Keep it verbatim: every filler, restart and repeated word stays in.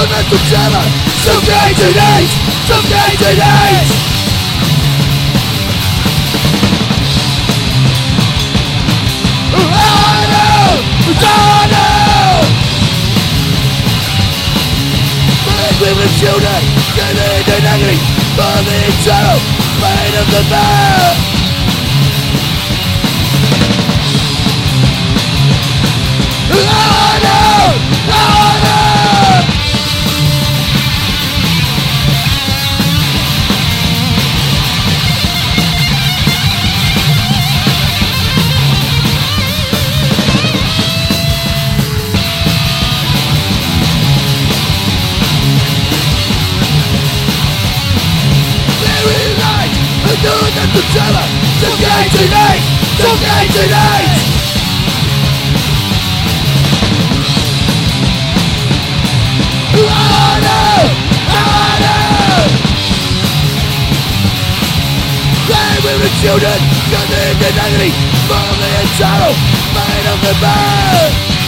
mental terror, suffocating, suffocating. Women and children, getting in agony for the eternal pain of the bear. Honor! Honor! Doing that to terror, suffocating, suffocating. Honor, honor. Men, women, children, getting in agony for the eternal pain of the bear.